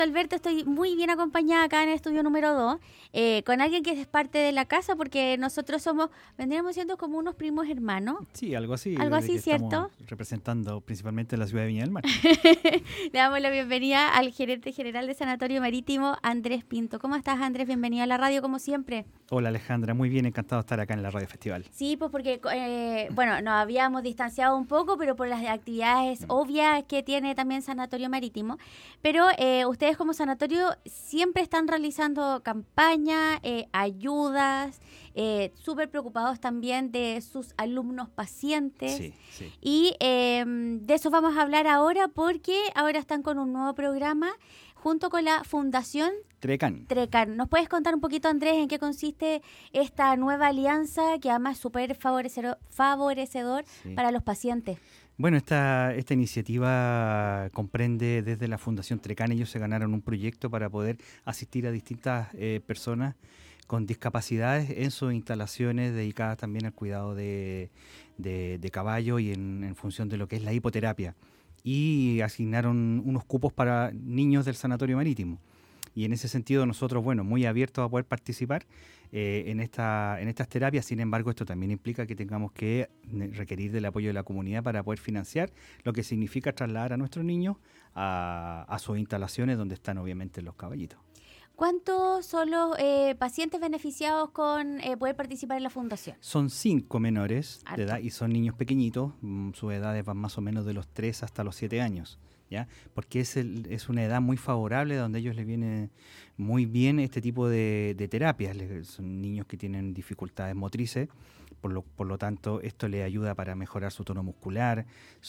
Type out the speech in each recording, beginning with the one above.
Alberto, estoy muy bien acompañada acá en el estudio número 2, con alguien que es parte de la casa, porque nosotros vendríamos siendo como unos primos hermanos. Sí, algo así, Algo desde así, que ¿cierto? estamos representando principalmente la ciudad de Viña del Mar. Le damos la bienvenida al gerente general de Sanatorio Marítimo, Andrés Pinto. ¿Cómo estás, Andrés? Bienvenido a la radio, como siempre. Hola Alejandra, muy bien, encantado de estar acá en la Radio Festival. Sí, pues porque, nos habíamos distanciado un poco, pero por las actividades obvias que tiene también Sanatorio Marítimo. Pero ustedes como sanatorio siempre están realizando campañas, ayudas, súper preocupados también de sus alumnos pacientes. Sí, sí. Y de eso vamos a hablar ahora, porque ahora están con un nuevo programa junto con la Fundación Trecán. ¿Nos puedes contar un poquito, Andrés, en qué consiste esta nueva alianza que además es súper favorecedor para los pacientes? Bueno, esta iniciativa comprende desde la Fundación Trecán. Ellos se ganaron un proyecto para poder asistir a distintas personas con discapacidades en sus instalaciones dedicadas también al cuidado de caballo y en función de lo que es la hipoterapia. Y asignaron unos cupos para niños del Sanatorio Marítimo. Y en ese sentido nosotros, muy abiertos a poder participar en estas terapias. Sin embargo, esto también implica que tengamos que requerir del apoyo de la comunidad para poder financiar, lo que significa trasladar a nuestros niños a sus instalaciones donde están obviamente los caballitos. ¿Cuántos son los pacientes beneficiados con poder participar en la fundación? Son 5 menores de edad y son niños pequeñitos. Sus edades van más o menos de los 3 hasta los 7 años. ¿Ya? Porque es una edad muy favorable donde a ellos les viene muy bien este tipo de terapias. Son niños que tienen dificultades motrices, por lo tanto esto les ayuda para mejorar su tono muscular,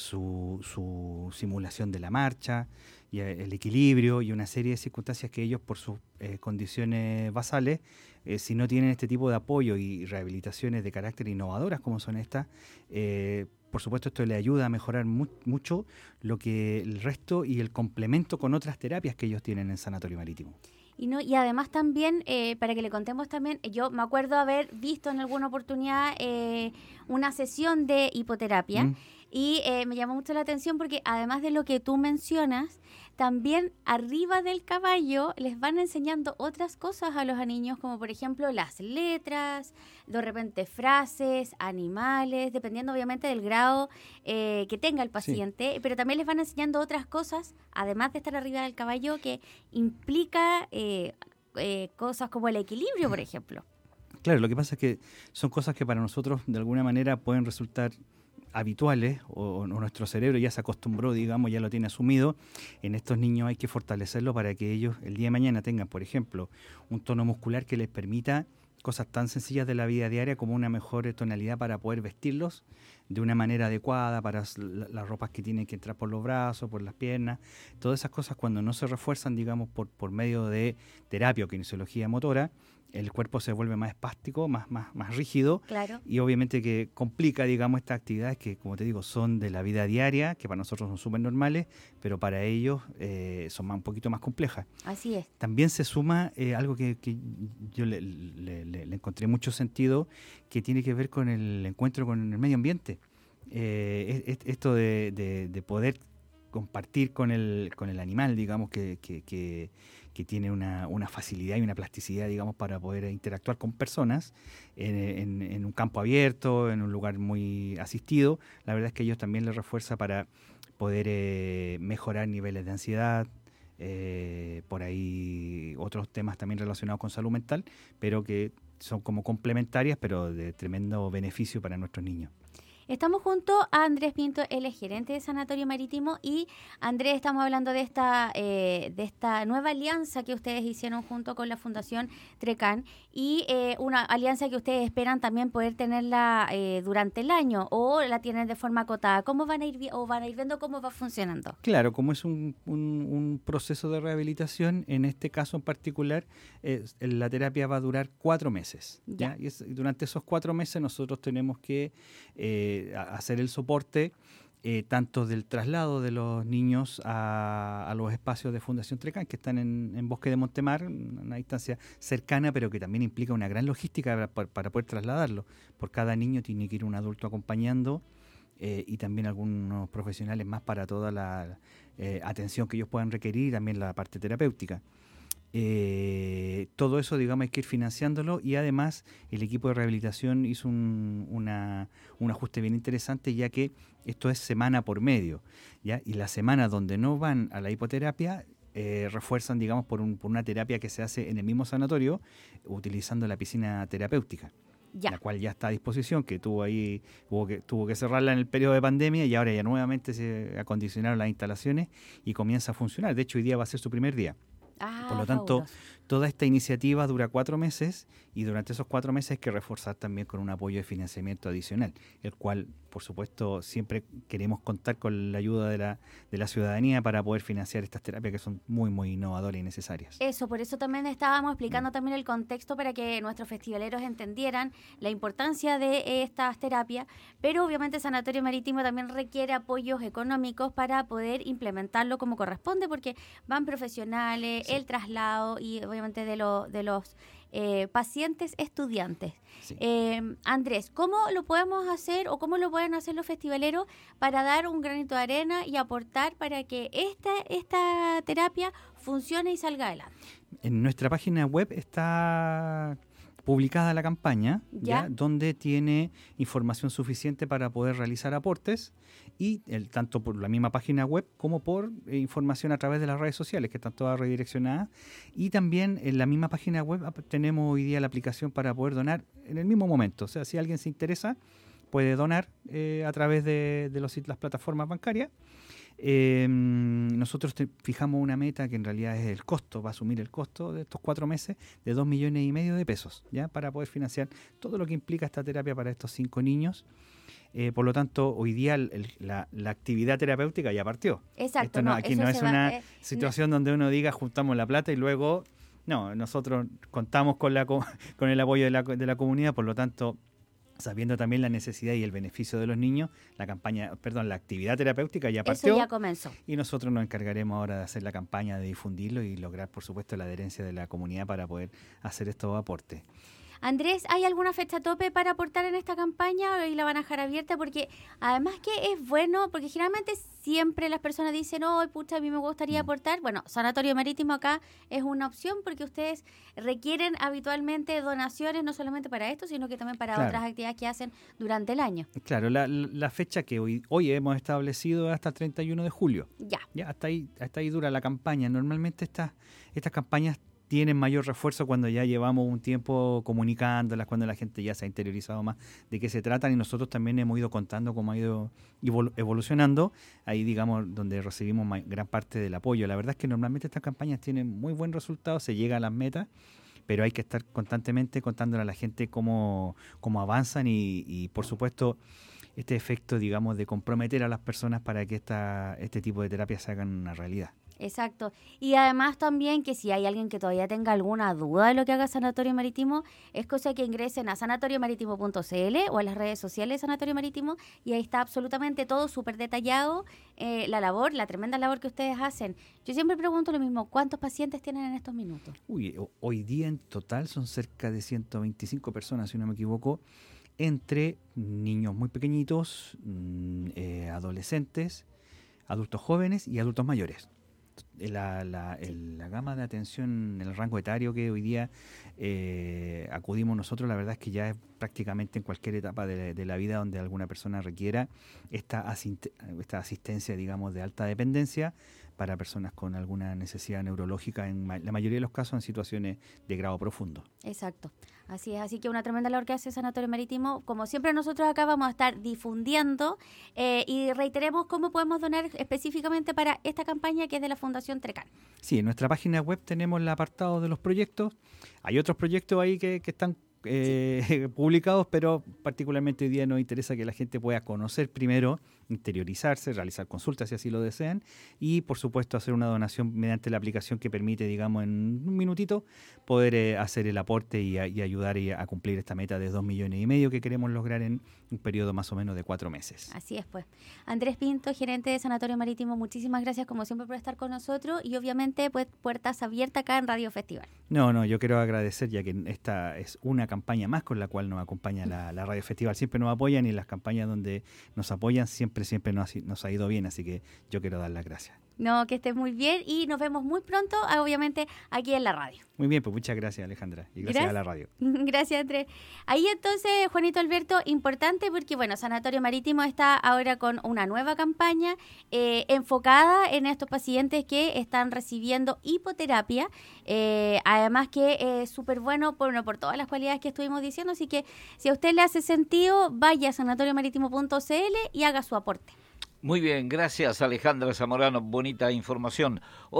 su simulación de la marcha, y el equilibrio y una serie de circunstancias que ellos por sus condiciones basales, si no tienen este tipo de apoyo y rehabilitaciones de carácter innovadoras como son estas, por supuesto, esto le ayuda a mejorar mucho lo que el resto y el complemento con otras terapias que ellos tienen en Sanatorio Marítimo. Y además también, para que le contemos también, yo me acuerdo haber visto en alguna oportunidad una sesión de hipoterapia y me llamó mucho la atención porque además de lo que tú mencionas, también arriba del caballo les van enseñando otras cosas a los niños, como por ejemplo las letras, de repente frases, animales, dependiendo obviamente del grado que tenga el paciente, pero también les van enseñando otras cosas, además de estar arriba del caballo, que implica cosas como el equilibrio, por ejemplo. Claro, lo que pasa es que son cosas que para nosotros de alguna manera pueden resultar habituales o nuestro cerebro ya se acostumbró, digamos, ya lo tiene asumido. En estos niños hay que fortalecerlo para que ellos el día de mañana tengan, por ejemplo, un tono muscular que les permita cosas tan sencillas de la vida diaria como una mejor tonalidad para poder vestirlos de una manera adecuada para las ropas que tienen que entrar por los brazos, por las piernas. Todas esas cosas cuando no se refuerzan, digamos, por medio de terapia o kinesiología motora, el cuerpo se vuelve más espástico, más rígido. Claro. Y obviamente que complica, digamos, estas actividades que, como te digo, son de la vida diaria, que para nosotros son súper normales, pero para ellos son un poquito más complejas. Así es. También se suma algo que yo le encontré mucho sentido, que tiene que ver con el encuentro con el medio ambiente. Esto de poder compartir con el animal, digamos, que tiene una facilidad y una plasticidad, digamos, para poder interactuar con personas en un campo abierto, en un lugar muy asistido. La verdad es que a ellos también les refuerza para poder mejorar niveles de ansiedad, por ahí otros temas también relacionados con salud mental, pero que son como complementarias, pero de tremendo beneficio para nuestros niños. Estamos junto a Andrés Pinto, él es gerente de Sanatorio Marítimo, y Andrés, estamos hablando de esta nueva alianza que ustedes hicieron junto con la Fundación Trecán, y una alianza que ustedes esperan también poder tenerla durante el año, o la tienen de forma acotada. ¿Cómo van a ir viendo cómo va funcionando? Claro, como es un proceso de rehabilitación, en este caso en particular, la terapia va a durar 4 meses. ¿ya? Y durante esos 4 meses nosotros tenemos que hacer el soporte tanto del traslado de los niños a los espacios de Fundación Trecán, que están en Bosque de Montemar, una distancia cercana, pero que también implica una gran logística para poder trasladarlo. Por cada niño tiene que ir un adulto acompañando y también algunos profesionales más para toda la atención que ellos puedan requerir y también la parte terapéutica. Todo eso, digamos, hay que ir financiándolo y además el equipo de rehabilitación hizo un ajuste bien interesante, ya que esto es semana por medio, ¿ya? Y las semanas donde no van a la hipoterapia refuerzan, digamos, por una terapia que se hace en el mismo sanatorio utilizando la piscina terapéutica. La cual ya está a disposición, que tuvo que cerrarla en el periodo de pandemia y ahora ya nuevamente se acondicionaron las instalaciones y comienza a funcionar. De hecho, hoy día va a ser su primer día. Por lo tanto, fabuloso. Toda esta iniciativa dura 4 meses y durante esos 4 meses hay que reforzar también con un apoyo de financiamiento adicional, el cual, por supuesto, siempre queremos contar con la ayuda de la ciudadanía para poder financiar estas terapias que son muy, muy innovadoras y necesarias. Eso, por eso también estábamos explicando también el contexto para que nuestros festivaleros entendieran la importancia de estas terapias, pero obviamente el Sanatorio Marítimo también requiere apoyos económicos para poder implementarlo como corresponde, porque van profesionales, sí, el traslado y obviamente de los pacientes estudiantes. Sí. Andrés, ¿cómo lo podemos hacer o cómo lo pueden hacer los festivaleros para dar un granito de arena y aportar para que esta terapia funcione y salga adelante? En nuestra página web está publicada la campaña, ¿ya? Donde tiene información suficiente para poder realizar aportes y tanto por la misma página web como por información a través de las redes sociales que están todas redireccionadas, y también en la misma página web tenemos hoy día la aplicación para poder donar en el mismo momento. O sea, si alguien se interesa puede donar a través de las plataformas bancarias. Nosotros fijamos una meta que en realidad es el costo, va a asumir el costo de estos 4 meses de 2,5 millones de pesos, ¿ya? Para poder financiar todo lo que implica esta terapia para estos 5 niños. Por lo tanto, hoy día la actividad terapéutica ya partió. Exacto. Aquí no es una situación donde uno diga juntamos la plata y luego... No, nosotros contamos con el apoyo de la comunidad, por lo tanto... Sabiendo también la necesidad y el beneficio de los niños, la actividad terapéutica ya partió. Eso ya comenzó. Y nosotros nos encargaremos ahora de hacer la campaña, de difundirlo y lograr, por supuesto, la adherencia de la comunidad para poder hacer estos aportes. Andrés, ¿hay alguna fecha tope para aportar en esta campaña y la van a dejar abierta? Porque además que es bueno, porque generalmente siempre las personas dicen, oh, pucha, a mí me gustaría aportar. Bueno, Sanatorio Marítimo acá es una opción porque ustedes requieren habitualmente donaciones, no solamente para esto, sino que también para otras actividades que hacen durante el año. Claro, la fecha que hoy hemos establecido es hasta el 31 de julio. Ya hasta ahí dura la campaña. Normalmente estas campañas tienen mayor refuerzo cuando ya llevamos un tiempo comunicándolas, cuando la gente ya se ha interiorizado más de qué se tratan, y nosotros también hemos ido contando cómo ha ido evolucionando, ahí digamos donde recibimos gran parte del apoyo. La verdad es que normalmente estas campañas tienen muy buen resultado, se llega a las metas, pero hay que estar constantemente contándole a la gente cómo avanzan y por supuesto este efecto, digamos, de comprometer a las personas para que este tipo de terapias se hagan una realidad. Exacto. Y además también que si hay alguien que todavía tenga alguna duda de lo que haga Sanatorio Marítimo, es cosa que ingresen a sanatoriomarítimo.cl o a las redes sociales de Sanatorio Marítimo y ahí está absolutamente todo súper detallado, la tremenda labor que ustedes hacen. Yo siempre pregunto lo mismo, ¿cuántos pacientes tienen en estos minutos? Hoy día en total son cerca de 125 personas, si no me equivoco, entre niños muy pequeñitos, adolescentes, adultos jóvenes y adultos mayores. La gama de atención en el rango etario que hoy día acudimos nosotros, la verdad es que ya es prácticamente en cualquier etapa de la vida donde alguna persona requiera esta asistencia, digamos, de alta dependencia para personas con alguna necesidad neurológica, en la mayoría de los casos en situaciones de grado profundo. Exacto, así es, así que una tremenda labor que hace Sanatorio Marítimo. Como siempre nosotros acá vamos a estar difundiendo y reiteremos cómo podemos donar específicamente para esta campaña que es de la Fundación Trecán. Sí, en nuestra página web tenemos el apartado de los proyectos, hay otros proyectos ahí que están publicados, pero particularmente hoy día nos interesa que la gente pueda conocer primero, interiorizarse, realizar consultas si así lo desean y por supuesto hacer una donación mediante la aplicación que permite, digamos, en un minutito poder hacer el aporte y ayudar a cumplir esta meta de 2,5 millones que queremos lograr en un periodo más o menos de 4 meses. Así es, pues. Andrés Pinto, gerente de Sanatorio Marítimo, muchísimas gracias como siempre por estar con nosotros y obviamente pues puertas abiertas acá en Radio Festival. No, yo quiero agradecer, ya que esta es una campaña más con la cual nos acompaña la Radio Festival. Siempre nos apoyan y las campañas donde nos apoyan siempre nos ha ido bien, así que yo quiero dar las gracias. No, que estés muy bien y nos vemos muy pronto, obviamente, aquí en la radio. Muy bien, pues muchas gracias, Alejandra, y gracias a la radio. Gracias, Andrés. Ahí entonces, Juanito Alberto, importante porque, bueno, Sanatorio Marítimo está ahora con una nueva campaña enfocada en estos pacientes que están recibiendo hipoterapia, además que es súper bueno por todas las cualidades que estuvimos diciendo, así que si a usted le hace sentido, vaya a sanatoriomarítimo.cl y haga su aporte. Muy bien, gracias Alejandra Zamorano, bonita información.